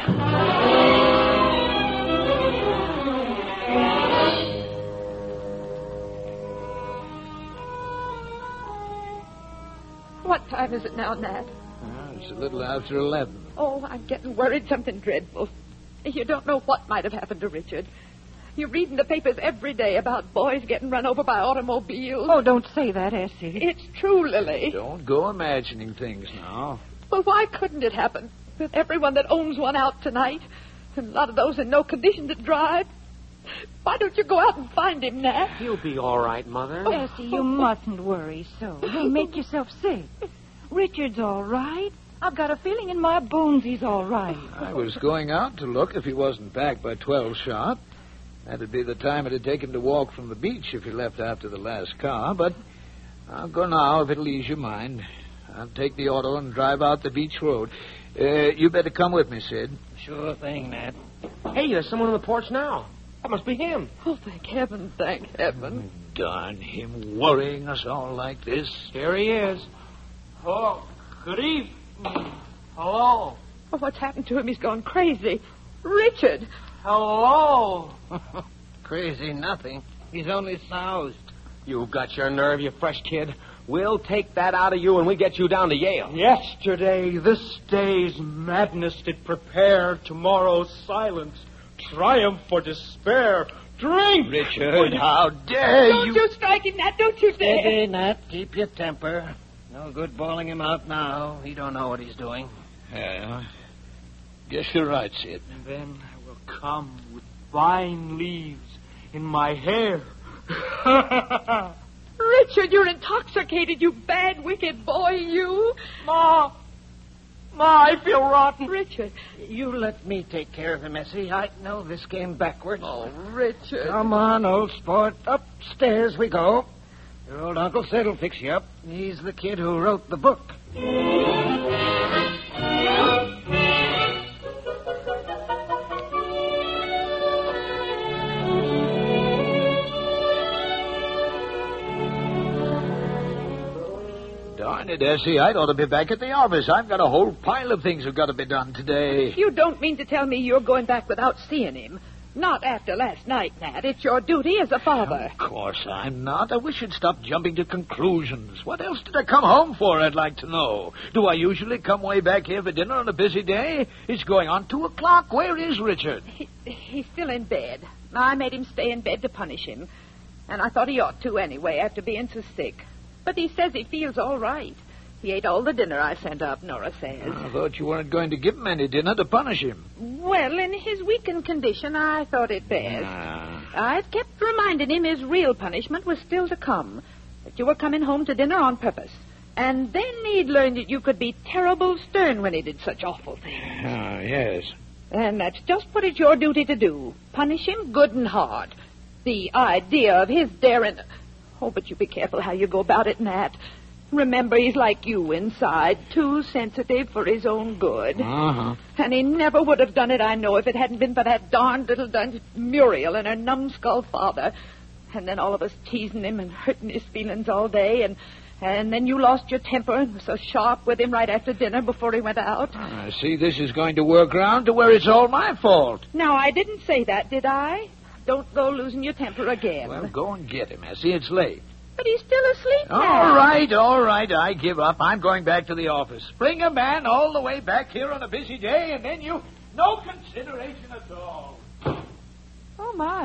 What time is it now, Nat? It's a little after 11. Oh, I'm getting worried. Something dreadful. You don't know what might have happened to Richard. You read in the papers every day about boys getting run over by automobiles. Oh, don't say that, Essie. It's true, Lily. Don't go imagining things now. Well, why couldn't it happen with everyone that owns one out tonight? And a lot of those in no condition to drive. Why don't you go out and find him, Nat? He'll be all right, Mother. Essie, you mustn't worry so. You'll make yourself sick. Richard's all right. I've got a feeling in my bones he's all right. I was going out to look if he wasn't back by 12 sharp. That'd be the time it'd take him to walk from the beach if he left after the last car. But I'll go now if it'll ease your mind. I'll take the auto and drive out the beach road. You better come with me, Sid. Sure thing, Nat. Hey, there's someone on the porch now. That must be him. Oh, thank heaven, thank heaven. Darn him worrying us all like this. Here he is. Oh, good evening. Hello. Oh, what's happened to him? He's gone crazy. Richard. Hello. Crazy nothing. He's only soused. You've got your nerve, you fresh kid. We'll take that out of you when we get you down to Yale. Yesterday, this day's madness did prepare tomorrow's silence. Triumph for despair. Drink! Richard, how dare you... Don't you strike him, Nat. Don't you dare. Steady, Nat. Keep your temper. No good bawling him out now. He don't know what he's doing. Yeah, guess you're right, Sid. And then I will come with vine leaves in my hair. Richard, you're intoxicated, you bad, wicked boy, you. Ma, I feel rotten. Richard. You let me take care of him, Essie. I know this game backwards. Oh, Richard. Come on, old sport. Upstairs we go. Your old Uncle Sid will fix you up. He's the kid who wrote the book. Darn it, Essie. I'd ought to be back at the office. I've got a whole pile of things that have got to be done today. You don't mean to tell me you're going back without seeing him? Not after last night, Nat. It's your duty as a father. Of course I'm not. I wish you'd stop jumping to conclusions. What else did I come home for, I'd like to know? Do I usually come way back here for dinner on a busy day? It's going on 2 o'clock. Where is Richard? He's still in bed. I made him stay in bed to punish him. And I thought he ought to anyway, after being so sick. But he says he feels all right. He ate all the dinner I sent up, Nora says. I thought you weren't going to give him any dinner to punish him. Well, in his weakened condition, I thought it best. I've kept reminding him his real punishment was still to come. That you were coming home to dinner on purpose. And then he'd learned that you could be terrible stern when he did such awful things. Yes. And that's just what it's your duty to do. Punish him good and hard. The idea of his daring... Oh, but you be careful how you go about it, Nat. Remember, he's like you inside, too sensitive for his own good. Uh-huh. And he never would have done it, I know, if it hadn't been for that darned little dunce Muriel and her numbskull father. And then all of us teasing him and hurting his feelings all day. And then you lost your temper and were so sharp with him right after dinner before he went out. I see this is going to work round to where it's all my fault. Now, I didn't say that, did I? Don't go losing your temper again. Well, go and get him, Essie. It's late. But he's still asleep now. All right. I give up. I'm going back to the office. Bring a man all the way back here on a busy day, and then you... No consideration at all. Oh, my.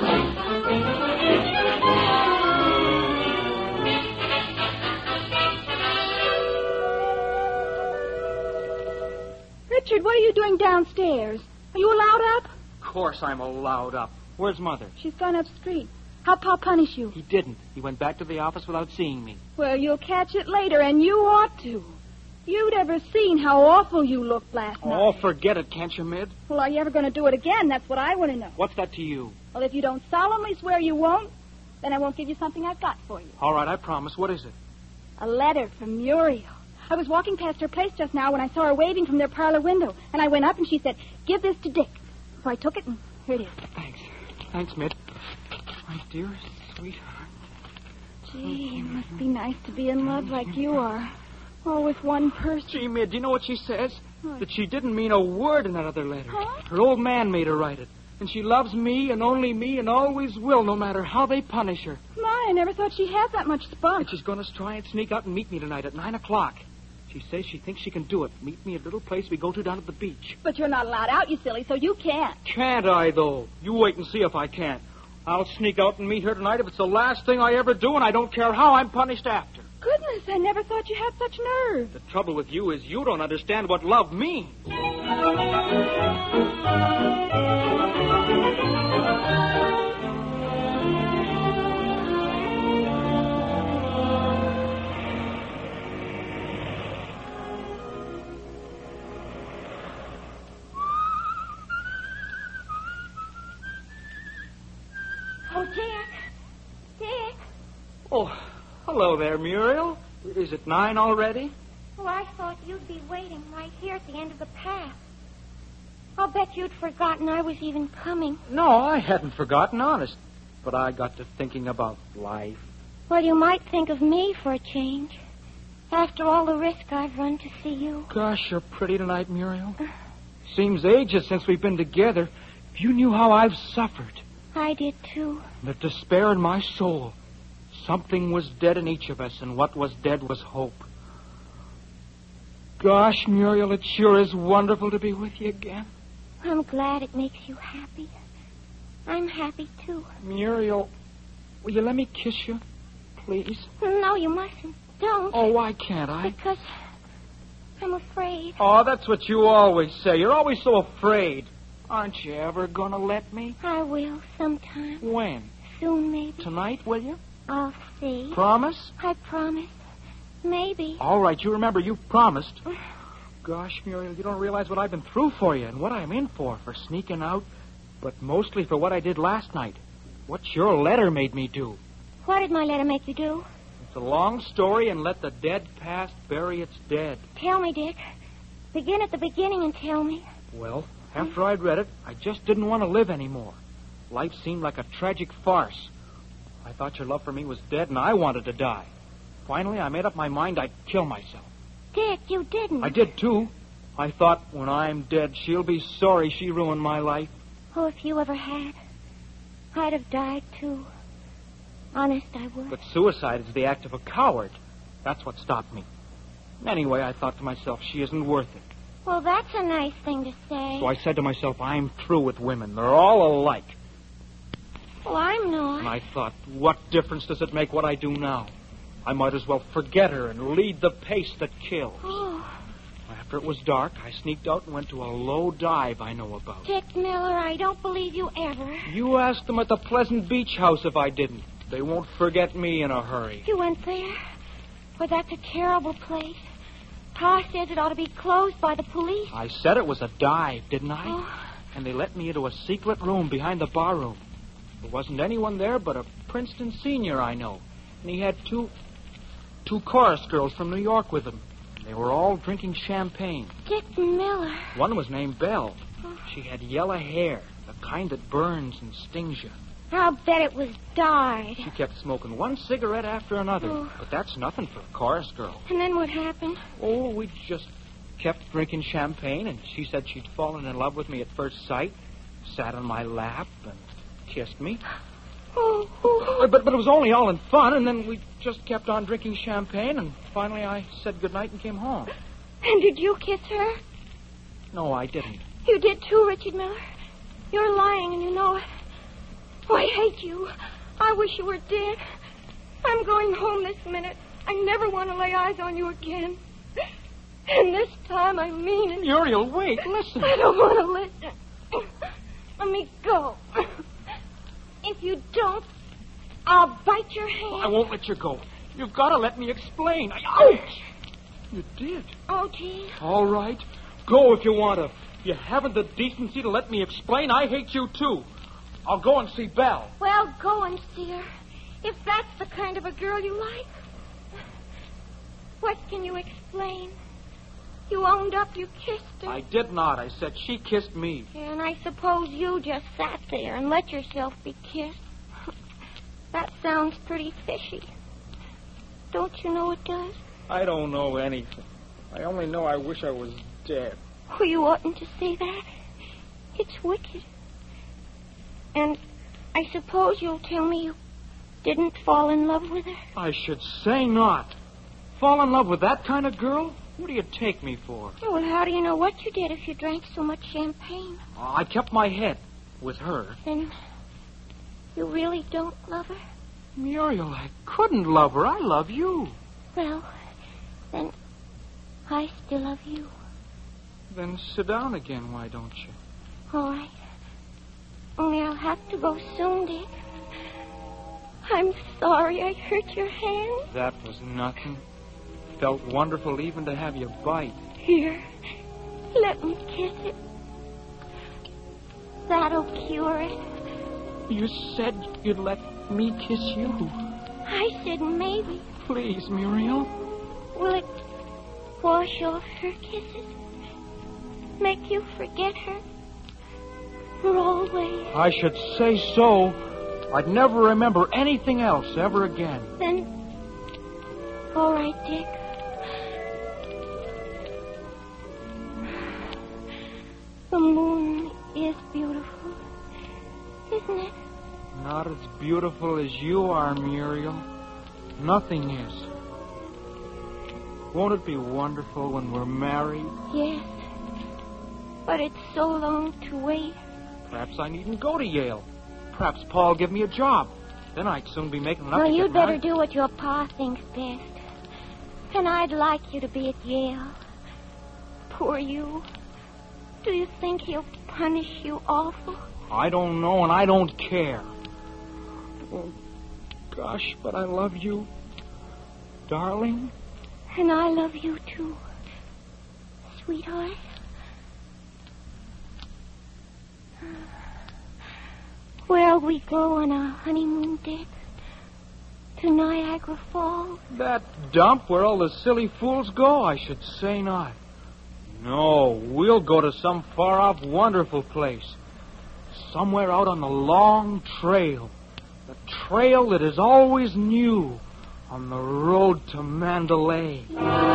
Richard, what are you doing downstairs? Are you allowed up? Of course I'm allowed up. Where's Mother? She's gone up street. How'd Pa punish you? He didn't. He went back to the office without seeing me. Well, you'll catch it later, and you ought to. You'd ever seen how awful you looked last night. Oh, forget it, can't you, Mid? Well, are you ever going to do it again? That's what I want to know. What's that to you? Well, if you don't solemnly swear you won't, then I won't give you something I've got for you. All right, I promise. What is it? A letter from Muriel. I was walking past her place just now when I saw her waving from their parlor window, and I went up and she said, "Give this to Dick." So I took it, and here it is. Thanks, Mid. My dearest sweetheart. Gee, it must be nice to be in love like you are. All with one person. Gee, Mid, do you know what she says? What? That she didn't mean a word in that other letter. Huh? Her old man made her write it. And she loves me and only me and always will, no matter how they punish her. My, I never thought she had that much spunk. And she's going to try and sneak out and meet me tonight at 9 o'clock. She says she thinks she can do it. Meet me at a little place we go to down at the beach. But you're not allowed out, you silly, so you can't. Can't I, though? You wait and see if I can't. I'll sneak out and meet her tonight if it's the last thing I ever do, and I don't care how I'm punished after. Goodness, I never thought you had such nerve. The trouble with you is you don't understand what love means. Oh, Dick. Dick. Oh, hello there, Muriel. Is it 9 already? Oh, I thought you'd be waiting right here at the end of the path. I'll bet you'd forgotten I was even coming. No, I hadn't forgotten, honest. But I got to thinking about life. Well, you might think of me for a change. After all the risk I've run to see you. Gosh, you're pretty tonight, Muriel. Seems ages since we've been together. If you knew how I've suffered. I did, too. The despair in my soul. Something was dead in each of us, and what was dead was hope. Gosh, Muriel, it sure is wonderful to be with you again. I'm glad it makes you happy. I'm happy, too. Muriel, will you let me kiss you, please? No, you mustn't. Don't. Oh, why can't I? Because I'm afraid. Oh, that's what you always say. You're always so afraid. Aren't you ever going to let me? I will sometime. When? Soon, maybe. Tonight, will you? I'll see. Promise? I promise. Maybe. All right, you remember you've promised. Gosh, Muriel, you don't realize what I've been through for you and what I'm in for sneaking out, but mostly for what I did last night. What your letter made me do. What did my letter make you do? It's a long story, and let the dead past bury its dead. Tell me, Dick. Begin at the beginning and tell me. Well, after I'd read it, I just didn't want to live anymore. Life seemed like a tragic farce. I thought your love for me was dead, and I wanted to die. Finally, I made up my mind I'd kill myself. Dick, you didn't. I did, too. I thought, when I'm dead, she'll be sorry she ruined my life. Oh, if you ever had, I'd have died, too. Honest, I would. But suicide is the act of a coward. That's what stopped me. Anyway, I thought to myself, she isn't worth it. Well, that's a nice thing to say. So I said to myself, I'm through with women. They're all alike. Well, I'm not. And I thought, what difference does it make what I do now? I might as well forget her and lead the pace that kills. Oh. After it was dark, I sneaked out and went to a low dive I know about. Dick Miller, I don't believe you ever. You asked them at the Pleasant Beach House if I didn't. They won't forget me in a hurry. You went there? Well, that's a terrible place. Pa says it ought to be closed by the police. I said it was a dive, didn't I? Oh. And they let me into a secret room behind the bar room. There wasn't anyone there but a Princeton senior I know. And he had two chorus girls from New York with him. They were all drinking champagne. Dick Miller. One was named Belle. She had yellow hair, the kind that burns and stings you. I'll bet it was dyed. She kept smoking one cigarette after another. Oh. But that's nothing for a chorus girl. And then what happened? Oh, we just kept drinking champagne, and she said she'd fallen in love with me at first sight, sat on my lap, and kissed me. Oh. But it was only all in fun, and then we just kept on drinking champagne, and finally I said goodnight and came home. And did you kiss her? No, I didn't. You did too, Richard Miller. You're lying, and you know it. Oh, I hate you. I wish you were dead. I'm going home this minute. I never want to lay eyes on you again. And this time I mean it. Muriel, wait, listen. I don't want to listen. Let me go. If you don't, I'll bite your hand. I won't let you go. You've got to let me explain. Ouch! You did. Oh, gee. All right. Go if you want to. You haven't the decency to let me explain. I hate you, too. I'll go and see Belle. Well, go and see her. If that's the kind of a girl you like. What can you explain? You owned up you kissed her. I did not. I said she kissed me. And I suppose you just sat there and let yourself be kissed. That sounds pretty fishy. Don't you know it does? I don't know anything. I only know I wish I was dead. Oh, you oughtn't to say that. It's wicked. And I suppose you'll tell me you didn't fall in love with her? I should say not. Fall in love with that kind of girl? What do you take me for? Oh, well, how do you know what you did if you drank so much champagne? I kept my head with her. Then you really don't love her? Muriel, I couldn't love her. I love you. Well, then I still love you. Then sit down again, why don't you? All right. Only I'll have to go soon, Dick. I'm sorry I hurt your hand. That was nothing. Felt wonderful even to have you bite. Here, let me kiss it. That'll cure it. You said you'd let me kiss you. I said maybe. Please, Muriel. Will it wash off her kisses? Make you forget her? For always? I should say so. I'd never remember anything else ever again. Then, all right, Dick. The moon is beautiful, isn't it? Not as beautiful as you are, Muriel. Nothing is. Won't it be wonderful when we're married? Yes. But it's so long to wait. Perhaps I needn't go to Yale. Perhaps Paul'll give me a job. Then I'd soon be making enough to Well, get you'd better married. do what your pa thinks best. And I'd like you to be at Yale. Poor you. Do you think he'll punish you awful? I don't know, and I don't care. Oh, gosh, but I love you. Darling. And I love you, too. Sweetheart. Where'll we go on our honeymoon, Dick? To Niagara Falls? That dump where all the silly fools go? I should say not. No, we'll go to some far-off, wonderful place. Somewhere out on the long trail. The trail that is always new. On the road to Mandalay.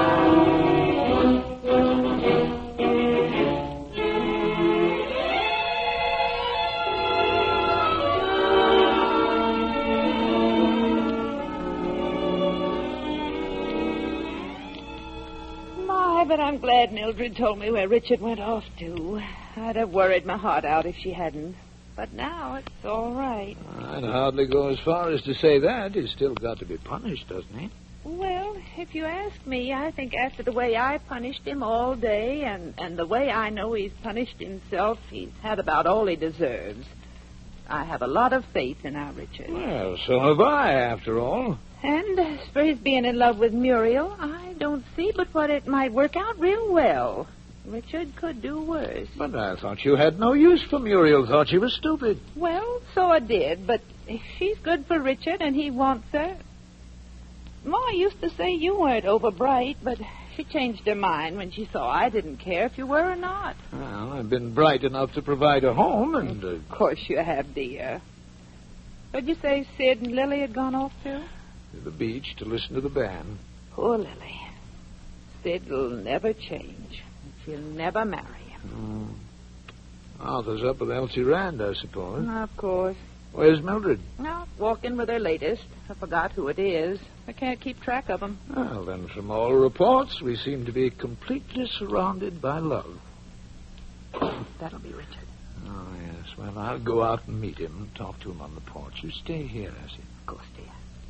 But I'm glad Mildred told me where Richard went off to. I'd have worried my heart out if she hadn't. But now it's all right. I'd hardly go as far as to say that. He's still got to be punished, doesn't he? Well, if you ask me, I think after the way I punished him all day and the way I know he's punished himself, he's had about all he deserves. I have a lot of faith in our Richard. Well, so have I, after all. And as for his being in love with Muriel, I don't see but what it might work out real well. Richard could do worse. But I thought you had no use for Muriel. Thought she was stupid. Well, so I did, but if she's good for Richard and he wants her... Ma used to say you weren't over bright, but she changed her mind when she saw I didn't care if you were or not. Well, I've been bright enough to provide a home, and... Of course you have, dear. What'd you say Sid and Lily had gone off to? To the beach to listen to the band. Poor Lily. Sid'll never change. She'll never marry him. Arthur's up with Elsie Rand, I suppose. Of course. Where's Mildred? No, walking with her latest. I forgot who it is. I can't keep track of them. Well, then, from all reports, we seem to be completely surrounded by love. That'll be Richard. Oh, yes. Well, I'll go out and meet him and talk to him on the porch. You stay here, Essie. Of course, dear.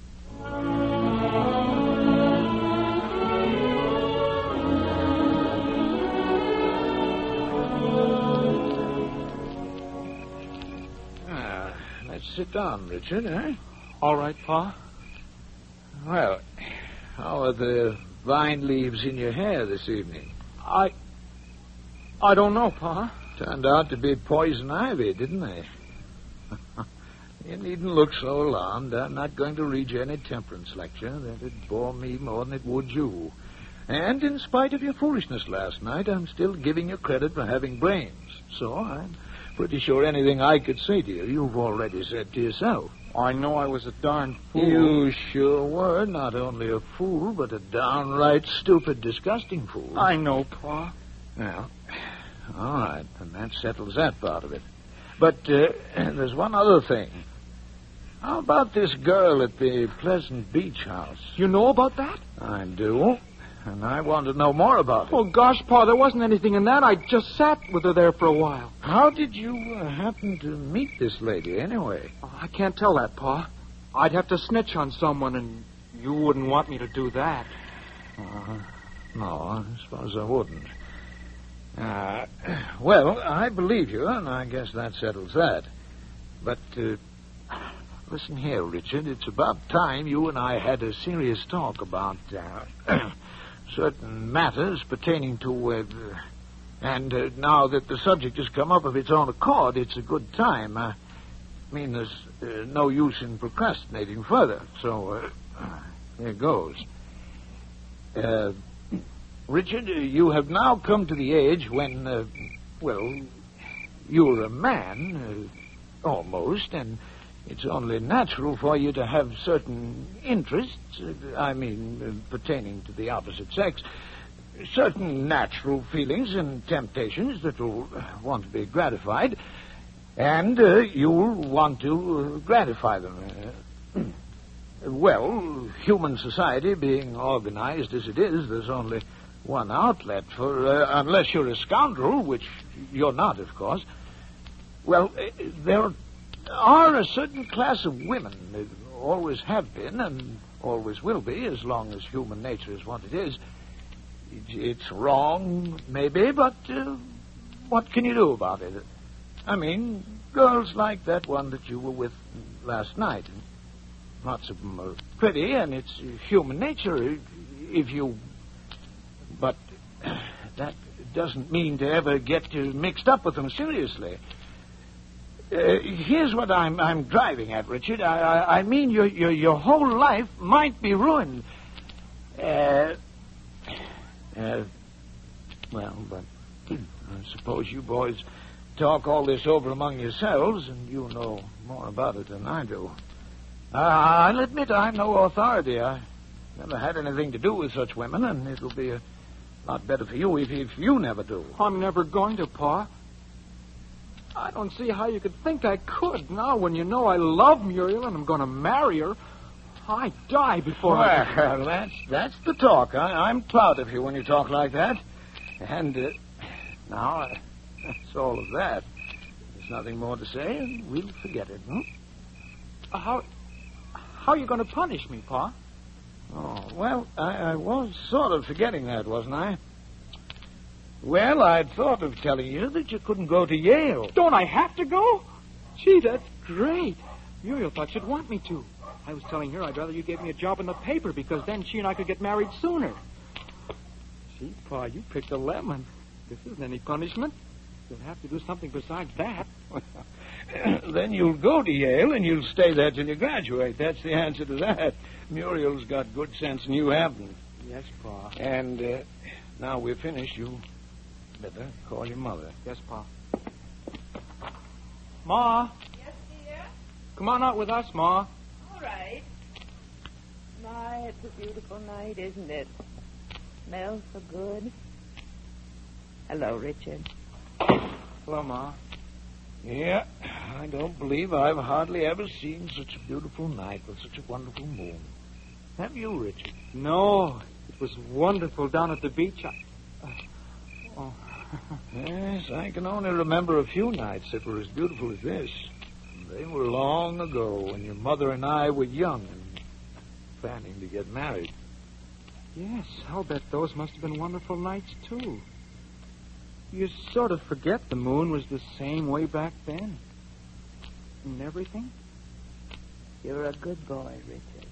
Let's sit down, Richard, eh? All right, Pa. Well, how are the vine leaves in your hair this evening? I don't know, Pa. Turned out to be poison ivy, didn't they? You needn't look so alarmed. I'm not going to read you any temperance lecture. That'd bore me more than it would you. And in spite of your foolishness last night, I'm still giving you credit for having brains. So I'm pretty sure anything I could say to you, you've already said to yourself. I know I was a darn fool. You sure were not only a fool, but a downright stupid, disgusting fool. I know, Pa. Well, all right, and that settles that part of it. But there's one other thing. How about this girl at the Pleasant Beach house? You know about that? I do. And I want to know more about it. Oh, gosh, Pa, there wasn't anything in that. I just sat with her there for a while. How did you happen to meet this lady, anyway? Oh, I can't tell that, Pa. I'd have to snitch on someone, and you wouldn't want me to do that. No, I suppose I wouldn't. Well, I believe you, and I guess that settles that. But, listen here, Richard. It's about time you and I had a serious talk about certain matters pertaining to... and now that the subject has come up of its own accord, it's a good time. I mean, there's no use in procrastinating further. So, here goes. Richard, you have now come to the age when, you're a man, almost, and it's only natural for you to have certain interests, pertaining to the opposite sex, certain natural feelings and temptations that will want to be gratified, and you'll want to gratify them. Well, human society being organized as it is, there's only one outlet for, unless you're a scoundrel, which you're not, of course. Well, there are a certain class of women, always have been and always will be, as long as human nature is what it is. It's wrong, maybe, but what can you do about it? I mean, girls like that one that you were with last night. Lots of them are pretty, and it's human nature if you... But that doesn't mean to ever get mixed up with them seriously. Here's what I'm driving at, Richard. I mean your whole life might be ruined. But I suppose you boys talk all this over among yourselves, and you know more about it than I do. I'll admit I'm no authority. Never had anything to do with such women, and it'll be a lot better for you if you never do. I'm never going to, Pa. I don't see how you could think I could. Now, when you know I love Muriel and I'm going to marry her, I'd die before Well, that's the talk. I'm proud of you when you talk like that. And now, that's all of that. There's nothing more to say, and we'll forget it, How are you going to punish me, Pa? Oh, well, I was sort of forgetting that, wasn't I? Well, I'd thought of telling you that you couldn't go to Yale. Don't I have to go? Gee, that's great. Muriel thought she'd want me to. I was telling her I'd rather you gave me a job in the paper because then she and I could get married sooner. Gee, Pa, you picked a lemon. This isn't any punishment. You'll have to do something besides that. Then you'll go to Yale and you'll stay there till you graduate. That's the answer to that. Muriel's got good sense and you haven't. Yes, Pa. And now we're finished, you better call your mother. Yes, Pa. Ma. Yes, dear? Come on out with us, Ma. All right. My, it's a beautiful night, isn't it? Smells so good. Hello, Richard. Hello, Ma. Yeah, I don't believe I've hardly ever seen such a beautiful night with such a wonderful moon. Have you, Richard? No, it was wonderful down at the beach. Yes, I can only remember a few nights that were as beautiful as this. They were long ago when your mother and I were young and planning to get married. Yes, I'll bet those must have been wonderful nights, too. You sort of forget the moon was the same way back then. And everything. You're a good boy, Richard.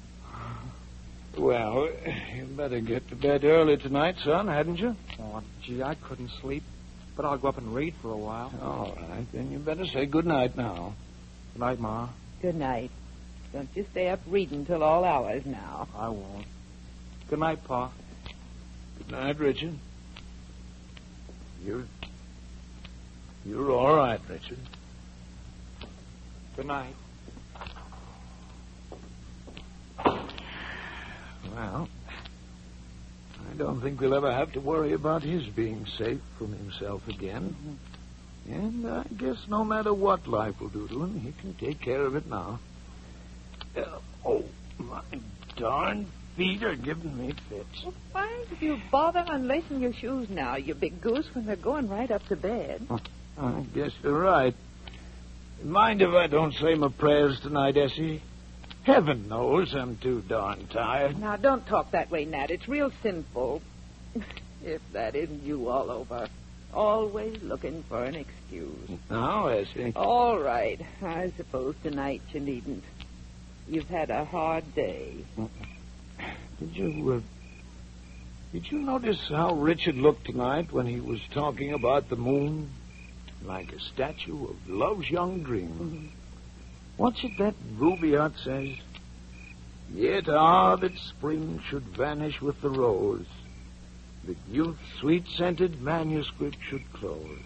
Well, you better get to bed early tonight, son, hadn't you? Oh, gee, I couldn't sleep. But I'll go up and read for a while. All right, then you better say good night now. Good night, Ma. Good night. Don't you stay up reading till all hours now. I won't. Good night, Pa. Good night, Richard. You're all right, Richard. Good night. Well, I don't think we'll ever have to worry about his being safe from himself again. And I guess no matter what life will do to him, he can take care of it now. Oh, my darn feet are giving me fits. Well, why did you bother unlacing your shoes now, you big goose, when they're going right up to bed? I guess you're right. Mind if I don't say my prayers tonight, Essie? Heaven knows I'm too darn tired. Now, don't talk that way, Nat. It's real sinful. If that isn't you all over. Always looking for an excuse. Now, Essie. All right. I suppose tonight you needn't. You've had a hard day. Did you notice how Richard looked tonight when he was talking about the moon? Like a statue of love's young dream. Mm-hmm. What's it that Rubaiyat says? Yet that spring should vanish with the rose, that youth's sweet-scented manuscript should close.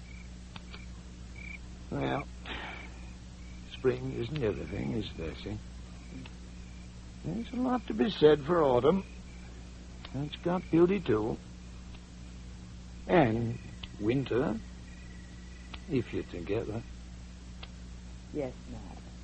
Well, spring isn't everything, is it, Essie? There's a lot to be said for autumn. It's got beauty, too. And winter, if you're together. Yes, Nat.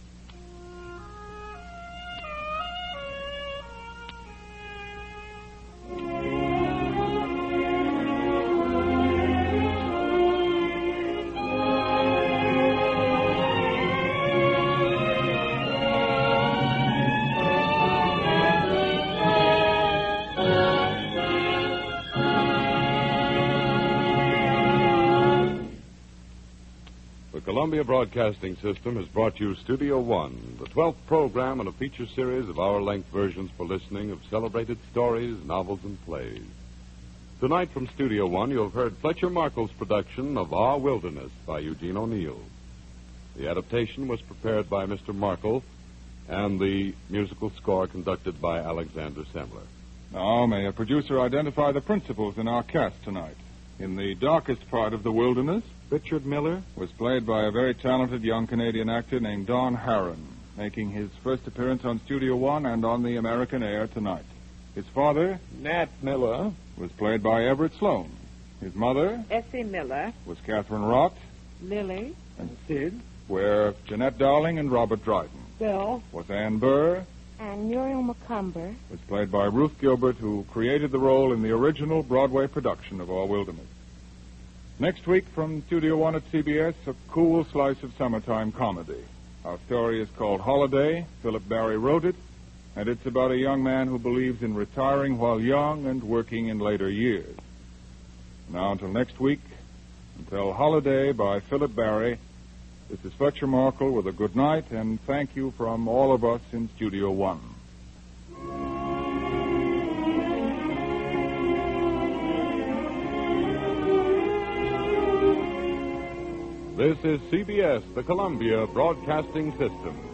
Columbia Broadcasting System has brought you Studio One, the 12th program in a feature series of hour-length versions for listening of celebrated stories, novels, and plays. Tonight from Studio One, you'll have heard Fletcher Markle's production of Our Wilderness by Eugene O'Neill. The adaptation was prepared by Mr. Markle, and the musical score conducted by Alexander Semmler. Now, may a producer identify the principals in our cast tonight? In the darkest part of the wilderness, Richard Miller was played by a very talented young Canadian actor named Don Harron. making his first appearance on Studio One and on the American air tonight. His father, Nat Miller, was played by Everett Sloane. His mother Essie Miller, was Catherine Rott, Lily, and Sid were Jeanette Dowling and Robert Dryden. Bill, Was Ann Burr, And Muriel McCumber. was played by Ruth Gilbert, who created the role in the original Broadway production of Our Wilderness. Next week from Studio One at CBS, a cool slice of summertime comedy. Our story is called Holiday. Philip Barry wrote it, and it's about a young man who believes in retiring while young and working in later years. Now, until next week, until Holiday by Philip Barry, this is Fletcher Markle with a good night and thank you from all of us in Studio One. This is CBS, the Columbia Broadcasting System.